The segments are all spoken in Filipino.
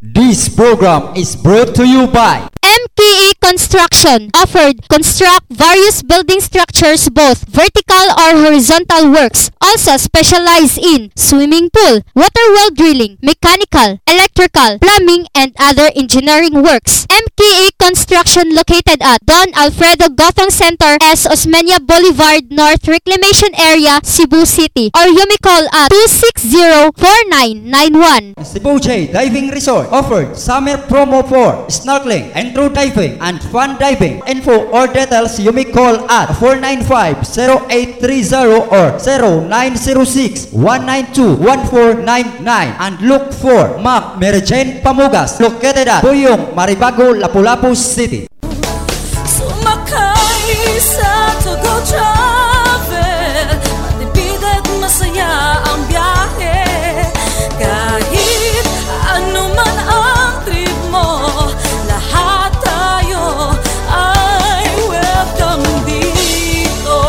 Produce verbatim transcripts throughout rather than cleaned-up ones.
This program is brought to you by M K E Construction offered construct various building structures, both vertical or horizontal works. Also specialize in swimming pool, water well drilling, mechanical, electrical, plumbing, and other engineering works. M K E Construction located at Don Alfredo Gothong Center, S. Osmeña Boulevard North Reclamation Area, Cebu City, or you may call at two six zero, four nine nine one. Cebu J Diving Resort offered summer promo for snorkeling, intro diving, and fun diving. Info or details you may call at four nine five, zero eight three zero or zero nine zero six, one nine two, one four nine nine, and look for Ma'am Mary Jane Pamugas located at Puyong, Maribago, Lapu-Lapu City. Sumakay sa Togo Travel, matipid at masaya ang biyahe. Kahit ano man ang trip mo, lahat tayo ay welcome dito.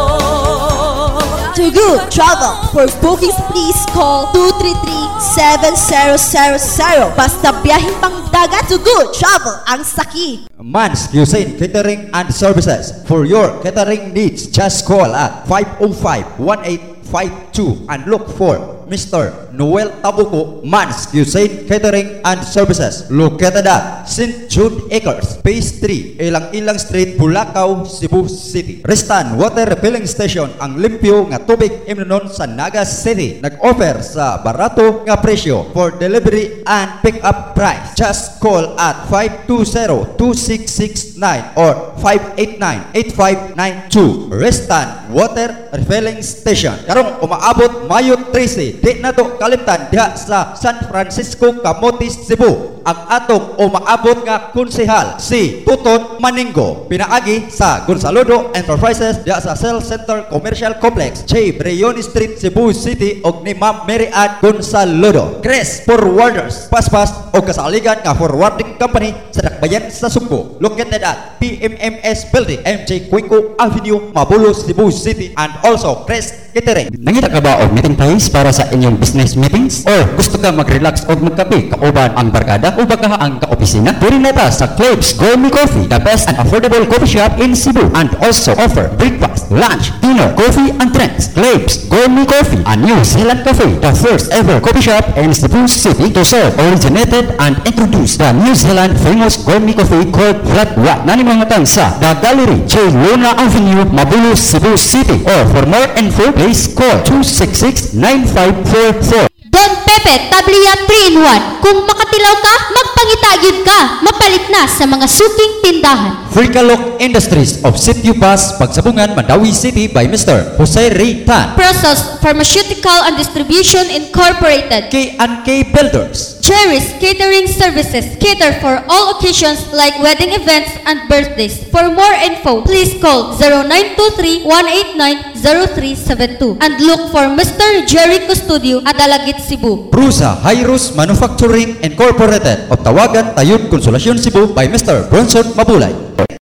Togo Travel. For bookings, please call two three three, seven zero zero zero. Basta biyaheng pangdagat, Togo Travel ang sakit. Man's Cuisine Catering and Services. For your catering needs, just call at five oh five, one eight five two and look for Mister Noel Tabuco, Man's Cuisine Catering and Services, located at Saint Jude Acres, Phase three, Ilang-Ilang Street, Bulacau, Cebu City. Restan Water Refilling Station, ang limpyo nga tubig imnonon sa Naga City. Nag-offer sa barato nga presyo for delivery and pick-up price. Just call at five two zero, two six six nine or five eight nine, eight five nine two. Restan Water Refilling Station. Karong umaabot Mayo thirty, di na to kalimtan diha sa San Francisco, Camotes, Cebu. Ang atong umaabot nga konsehal si Tuton Maningo, pinaagi sa Gonzalodo Enterprises diha sa Cell Center Commercial Complex, J. Briones Street, Cebu City, og ni Ma'am Mary Ann Gonzalodo. Chris Forwarders, paspas o kasaligan nga forwarding company sa Dakbayan sa Sugbo, located at P M M S Building, M J Cuenco Avenue, Mabulos, Cebu City, and also Chris Catering. Nangita ka ba og meeting place para sa inyong business meetings? Or gusto ka mag-relax o magkape kauban ang barkada o baka ang kaopisina? Pwede na ta sa Clubs Gourmet Coffee, the best and affordable coffee shop in Cebu, and also offer breakfast, lunch, dinner, coffee, and drinks. Clubs Gourmet Coffee, a New Zealand cafe, the first ever coffee shop in Cebu City to serve, originated and introduced the New Zealand famous gourmet coffee called Flat White. Nanimangatang sa The Gallery, J. Luna Avenue, Mabulos, Cebu City. Or for more info, please call two six six, nine five four four. Don Pepe Tablia three in one. Kung makatilaw ka, magpangitagid ka. Mapalit na sa mga suking tindahan. Freakalok Industries of Sitio Pass, Pagsabungan, Mandawi City by Mister Jose Ray Tan. Process Pharmaceutical and Distribution Incorporated. K and K Builders. Cherries Catering Services. Cater for all occasions like wedding events and birthdays. For more info, please call zero nine two three, one eight nine, zero three seven two and look for Mister Jerry Custodio at Dalagit, Cebu. Brusa Hyros Manufacturing Incorporated of Tawagan, Tayud, Consolacion, Cebu by Mister Bronson Mabulay.